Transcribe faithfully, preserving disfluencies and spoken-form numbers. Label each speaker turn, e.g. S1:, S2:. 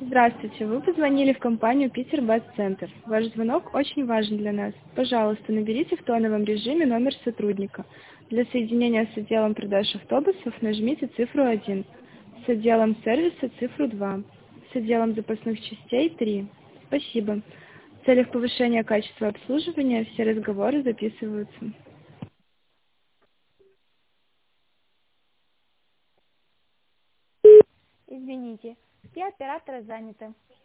S1: Здравствуйте, вы позвонили в компанию «Питер-Бас-Центр». Ваш звонок очень важен для нас. Пожалуйста, наберите в тоновом режиме номер сотрудника. Для соединения с отделом продаж автобусов нажмите цифру один, с отделом сервиса цифру два, с отделом запасных частей три. Спасибо. В целях повышения качества обслуживания все разговоры записываются.
S2: Извините, все операторы заняты.